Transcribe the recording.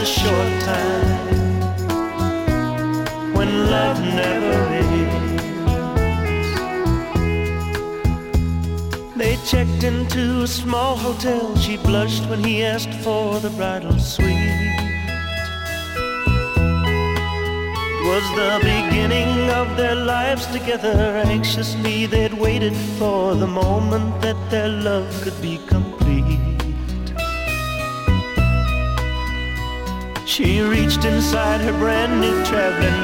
short time when love never ends. They checked into a small hotel. She blushed when he asked for the bridal suite. It was the beginning of their lives together. Anxiously they'd waited for the moment that their love could be complete. She reached inside her brand new traveling